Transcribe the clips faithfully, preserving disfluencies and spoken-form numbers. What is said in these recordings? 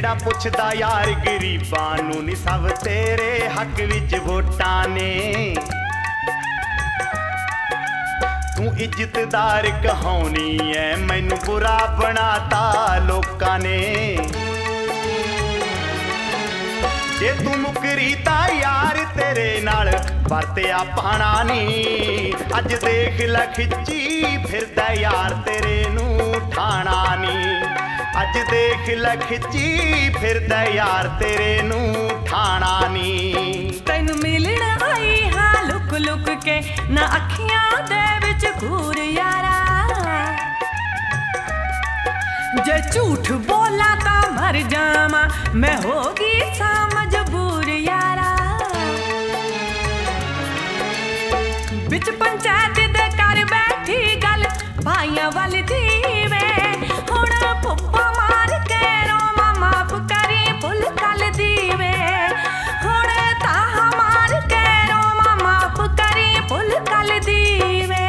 ਕਿਹੜਾ ਪੁੱਛਦਾ ਯਾਰ ਗਰੀਬਾਂ ਨੂੰ ਨੀ ਸਭ ਤੇਰੇ ਹੱਕ ਵਿੱਚ ਵੋਟਾਂ ਨੇ ਤੂੰ ਇੱਜ਼ਤਦਾਰ ਕਹਾਉਣੀ ਐ ਮੈਨੂੰ ਬੁਰਾ ਬਣਾਤਾ ਲੋਕਾਂ ਨੇ ਜੇ ਤੂੰ ਮੁਕਰੀ ਤਾਂ ਯਾਰ ਤੇਰੇ ਨਾਲ ਵਰਤਿਆ ਪਾਣਾ ਨੀ ਅੱਜ ਦੇਖ ਲੈ ਖਿੱਚੀ ਫਿਰਦਾ ਯਾਰ ਤੇਰੇ ਨੂੰ ਠਾਣਾ ਨੀ ਅੱਜ ਦੇਖ ਲੈ ਖਿੱਚੀ ਫਿਰਦਾ ਯਾਰ ਤੇਰੇ ਨੂੰ ਠਾਣਾ ਨੀ ਤੈਨੂੰ ਮਿਲਣ ਆਈ ਹਾਂ ਲੁਕ ਲੁਕ ਕੇ ਨਾ ਅੱਖੀਆਂ ਦੇ ਵਿੱਚ ਘੂਰ ਯਾਰਾ ਜੇ ਝੂਠ ਬੋਲਾਂ ਤਾਂ ਮਰ ਜਾਵਾਂ ਮੈਂ ਹੋ ਗਈ ਸਾਂ ਮਜਬੂਰ ਯਾਰਾ ਵਿੱਚ ਪੰਚਾਇਤ ਦੇ ਕਰ ਬੈਠੀ ਗੱਲ ਭਾਈਆਂ ਵੱਲ ਦੀ ਵੇ ਹੁਣ ਪੁੱਪਾ ਮਾਰ ਕੇ ਰੋਵਾਂ ਮਾਫ ਕਰੀ ਭੁੱਲ ਕੱਲ ਦੀ ਵੇ ਹੁਣ ਤਾਂ ਮਾਰ ਕੇ ਰੋਵਾਂ ਮਾਫ ਕਰੀ ਭੁੱਲ ਕੱਲ ਦੀ ਵੇ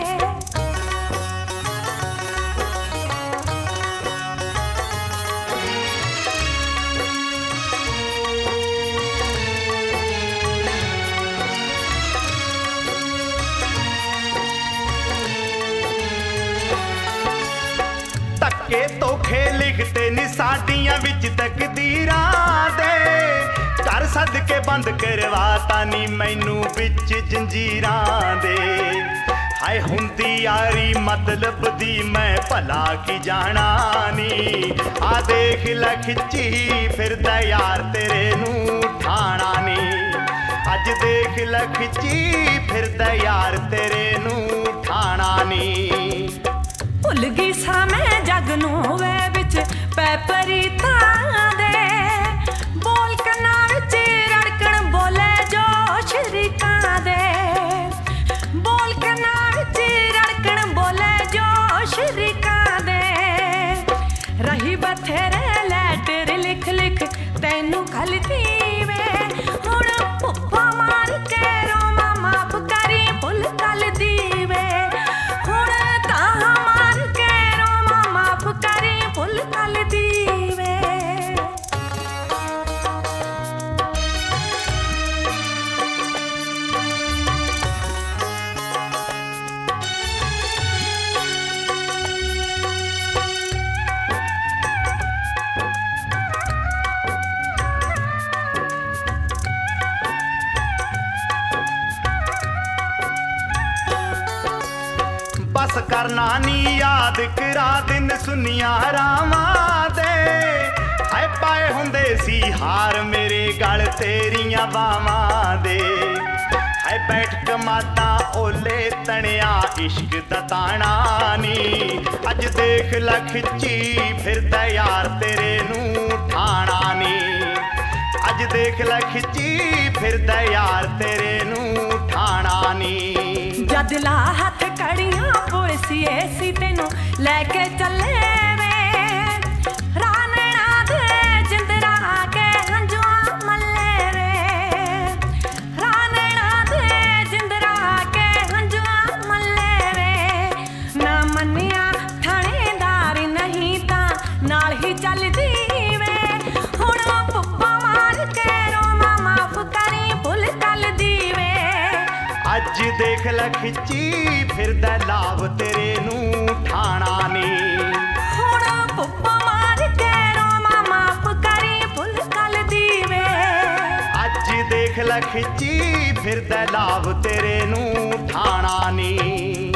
ਧੱਕੇ ਧੋਖੇ ਲਿਖਤੇ ਨੀ ਸਾਡੀਆਂ ਵਿੱਚ ਤਕਦੀਰਾਂ ਦੇ ਕਰ ਸਦਕੇ ਬੰਦ ਕਰਵਾਤਾ ਨੀ ਮੈਨੂੰ ਵਿੱਚ ਜੰਜੀਰਾਂ ਦੇ ਹਾਏ ਹੁੰਦੀ ਯਾਰੀ ਮਤਲਬ ਦੀ ਮੈਂ ਭਲਾ ਕੀ ਜਾਣਾ ਨੀ ਆ ਦੇਖ ਲੈ ਖਿੱਚੀ ਫਿਰਦਾ ਯਾਰ ਤੇਰੇ ਨੂੰ ਠਾਣਾ ਨੀ ਅੱਜ ਦੇਖ ਲੈ ਖਿੱਚੀ ਫਿਰਦਾ ਯਾਰ ਤੇਰੇ ਨੂੰ ਠਾਣਾ ਨੀ ਭੁੱਲ ਗਈ ਸਾਂ ਮੈਂ ਜੱਗ ਨੂੰ ਵੇ ਵਿੱਚ ਪੈ ਪਰੀਤਾਂ ਦੇ ਬੋਲ ਕੰਨਾਂ ਵਿੱਚ ਰੜਕਣ ਬੋਲੇ ਜੋ ਸ਼ਰੀਕਾਂ ਦੇ ਬੋਲ ਕੰਨਾਂ ਵਿੱਚ ਰੜਕਣ ਬੋਲੇ ਜੋ ਸ਼ਰੀਕਾਂ ਦੇ ਰਹੀ ਬਥੇਰੇ ਲੈਟਰ ਲਿਖ ਲਿਖ ਤੈਨੂੰ ਖਲਦੀ ਵੇ ਹੁਣ ਪੁੱਪਾ ਮਾਰ ਕੇ ਰੋਵਾਂ ਮਾਫ ਕਰੀ ਭੁੱਲ ਕੱਲ ਦੀ ਵੇ ਹੁਣ ਤਾਂ ਕਰੀ ਭੁੱਲ ਕੱਲ ਦੀ ਵੇ ਬਸ ਕਰਨਾ ਨੀ ਯਾਦ ਕਰਾ ਦਿਨ ਸੁਨੀਆਂ ਰਾਵਾਂ ਦੇ ਹਾਏ ਪਾਏ ਹੁੰਦੇ ਸੀ ਹਾਰ ਮੇਰੇ ਗਲ ਤੇਰੀਆਂ ਬਾਵਾਂ ਦੇ ਹਾਏ ਬੈਠ ਕਮਾਦਾਂ ਓਲੇ ਤਣਿਆ ਇਸ਼ਕ ਦਾ ਤਾਣਾ ਨੀ ਅੱਜ ਦੇਖ ਲੈ ਖਿੱਚੀ ਫਿਰਦਾ ਯਾਰ ਤੇਰੇ ਨੂੰ ਠਾਣਾ ਨੀ ਅੱਜ ਦੇਖ ਲੈ ਖਿੱਚੀ ਫਿਰਦਾ ਯਾਰ ਤੇਰੇ ਨੂੰ ਠਾਣਾ ਨੀ ਜਦ ਲਾ ਹੱਥ ਕੜੀਆਂ ਪੁਲਸੀਏ ਸੀ ਤੈਨੂੰ ਲੈ ਕੇ ਚੱਲੇ ਵੇ ਰਾਨਣਾ ਦੇ ਜਿੰਦਰਾ ਕੇ ਹੰਝੂਆਂ ਮੱਲੇ ਵੇ ਰਾਨਣਾ ਦੇ ਜਿੰਦਰਾ ਕੇ ਹੰਝੂਆਂ ਮੱਲੇ ਵੇ ਨਾ ਮੰਨਿਆ ਥਾਣੇਦਾਰ ਨਹੀਂ ਤਾਂ ਨਾਲ ਹੀ ਚੱਲਦੀ ਵੇ ਹੁਣ ਪੁੱਪਾ ਮਾਰ ਕੇ ਰੋਵਾਂ ਮਾਫ ਕਰੀ ਭੁੱਲ ਕੱਲ ਦੀ ਵੇ ਅੱਜ ਦੇਖ ਲੈ ਖਿੱਚੀ ਫਿਰਦਾ ਲਾਭ ਤੇਰੇ ਨੂੰ ਠਾਣਾ ਨੀ ਹੁਣ ਪੁੱਪਾ ਮਾਰ ਕੇ ਰੋਵਾਂ ਮਾਫ ਕਰੀ ਭੁੱਲ ਕੱਲ ਦੀ ਵੇ ਅੱਜ ਦੇਖ ਲੈ ਖਿੱਚੀ ਫਿਰਦਾ ਲਾਭ ਤੇਰੇ ਨੂੰ ਠਾਣਾ ਨੀ।